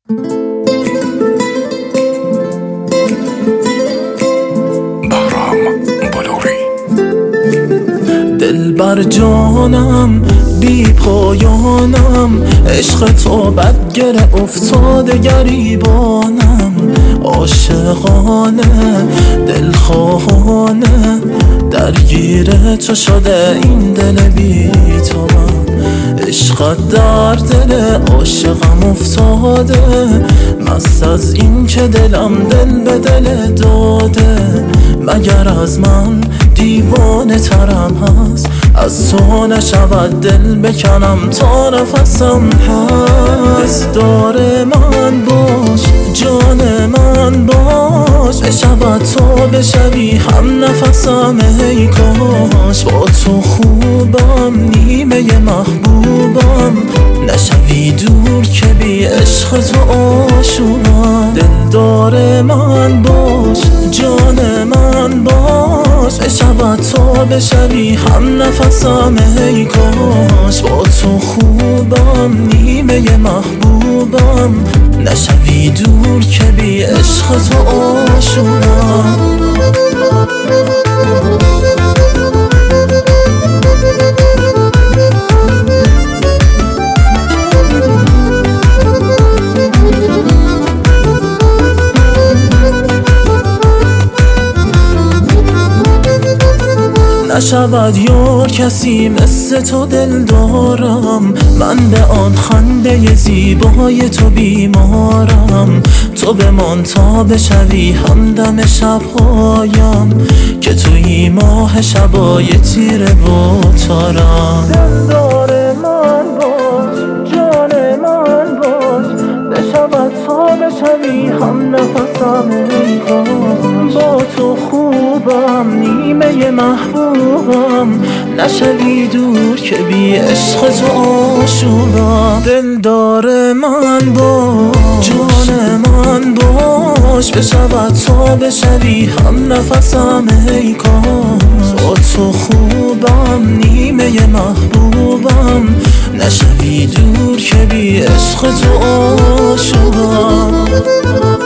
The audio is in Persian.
دلبر جانم بی پایانم، عشق تو بدگره افتاده گریبانم، عاشقانه دلخواهانه درگیر تو شده این دل بی تو من. عشقت در دل عاشقم افتاده، مست از این که دلم دل به دل داده. مگر از من دیوانه ترم هست، از تو نشود دل بکنم تا نفسم هست. دار من باش جان من باش، بشود تو بشوی هم نفسم. ای کاش با تو خوبم نیمه محبوبم، نشوی دور که بی عشق تو آشوبم. دلدار من باش جان من باش، بشود تو بشوی هم نفسم. ای کاش با تو خوبم نیمه محبوبم، نشوی دور که بی عشق تو آشوبم. نشود یار کسی مثل تو دل دارم، من به آن خنده زیبای تو بیمارم. تو بمان تا بشوی همدم شبهایم، که توی ماه شبای تیره و تارم. دلدار من باش جان من باش، بشود تا بشوی هم نفسم. ای کاش با تو خوبم نیمه محبوبم، نشوی دور که بی عشق تو آشوبم. دلدار من باش جان من باش، بشود تا بشوی هم نفسم. ای کاش با تو خوبم نیمه محبوبم، نشوی دور که بی عشق تو آشوبم.